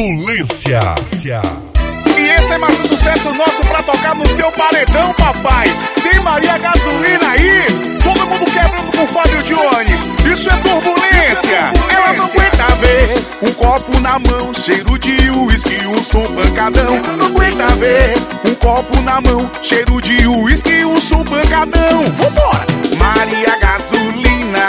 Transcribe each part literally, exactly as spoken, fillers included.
Turbulência. E esse é mais um sucesso nosso pra tocar no seu paredão, papai. Tem Maria Gasolina aí, todo mundo quebrando com Fábio Dionis. Isso é turbulência. Ela não aguenta ver um copo na mão, cheiro de uísque, um som pancadão. Não aguenta ver um copo na mão, cheiro de uísque, um som pancadão. Vambora! Maria Gasolina,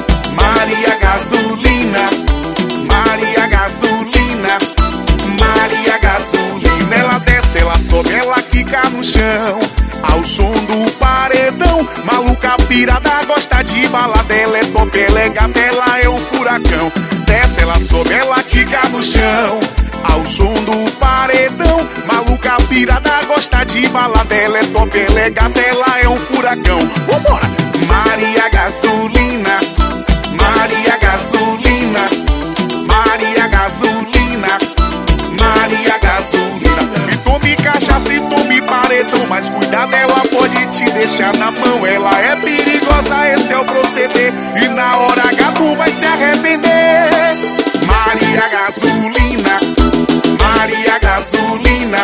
Maria Gasolina, Maria Gasolina, Maria Gasolina. Ela desce, ela sobe, ela quica no chão, ao som do paredão. Maluca pirada, gosta de balada. Ela é top, ela é gata, ela é um furacão. Desce, ela sobe, ela quica no chão, ao som do paredão. Maluca pirada, gosta de balada. Ela é top, ela é gata, ela é um furacão. Vambora! Maria Gasolina, Maria Gasolina, Maria Gasolina, Maria Gasolina. E tome cachaça e tome paredão, mas cuidado, ela pode te deixar na mão. Ela é perigosa, esse é o proceder, e na hora H tu vai se arrepender. Maria Gasolina, Maria Gasolina,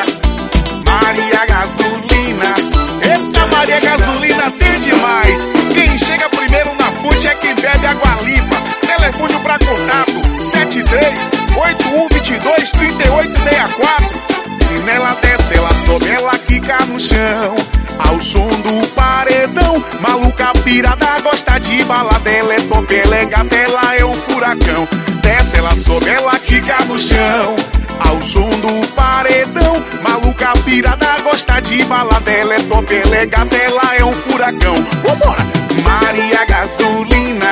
Maria Gasolina. Eita, Maria Gasolina tem demais. Quem chega primeiro na fonte é quem bebe água limpa. Telefone pra contato sete três oito um dois dois três oito seis quatro. E nela desce, ela sobe, ela quica no chão, ao som do paredão. Maluca pirada, gosta de balada. Ela é top, ela é gata, ela é um furacão. Desce, ela sobe, ela quica no chão, ao som do paredão. Maluca pirada, gosta de balada. Ela é top, ela é gata, ela é um furacão. Vambora! Maria Gasolina,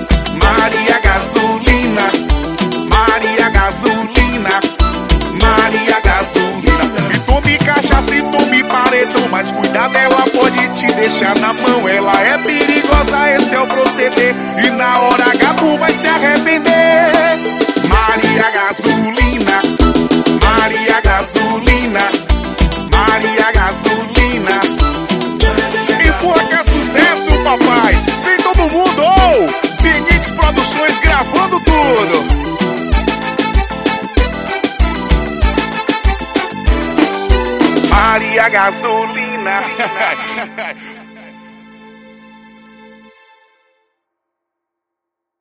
Maria Gasolina, Maria Gasolina, Maria Gasolina. E tome cachaça e tome paredão, mas cuidado, ela pode te deixar na mão. Ela é perigosa, esse é o proceder, e na hora H tu vai se arrepender. Maria Gasolina, Maria Gasolina, Maria Gasolina. Empurra que é sucesso, papai. Vem todo mundo, oh! Benites Produções gravando tudo. Maria Gasolina.